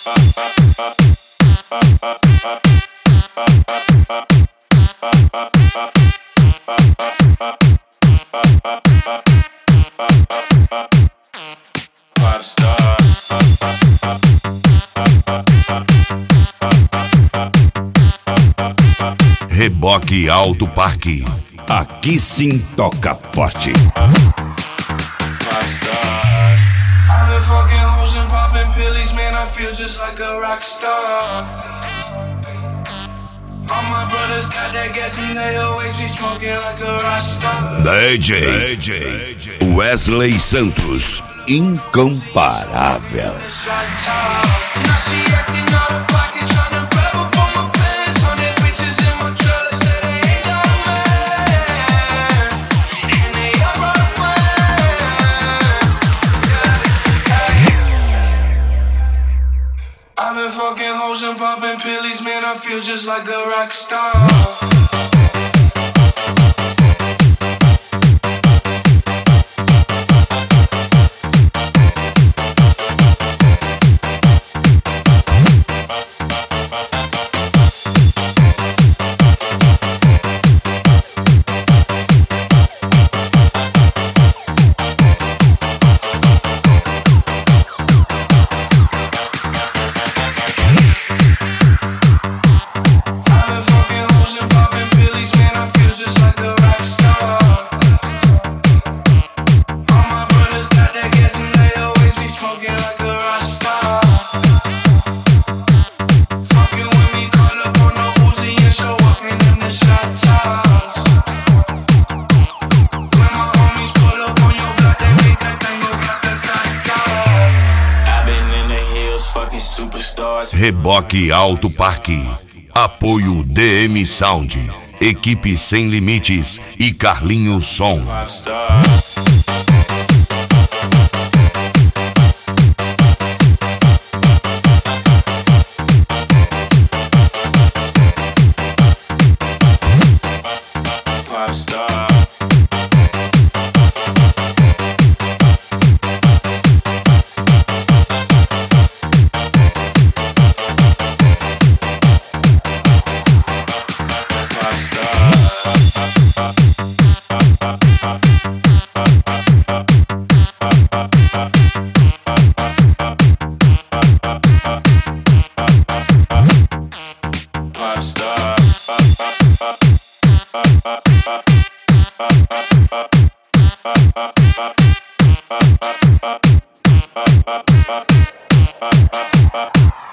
Reboque Alto Parque. Aqui sim toca forte. I've been fucking hoes and popping pillies, man, I feel just like a rock star. All my brothers got that gas and they always be smoking like a rock star. DJ Wesley Santos, incomparável. Now she acting out of pocket, tryna grab up on my pants. 100 bitches in my trailer, say they ain't got a man, and they all my friends. I've been fucking hoes and popping pillies, man, I feel just like a rock star. Reboque Alto Parque. Apoio DM Sound, Equipe Sem Limites e Carlinhos Som. Popstar.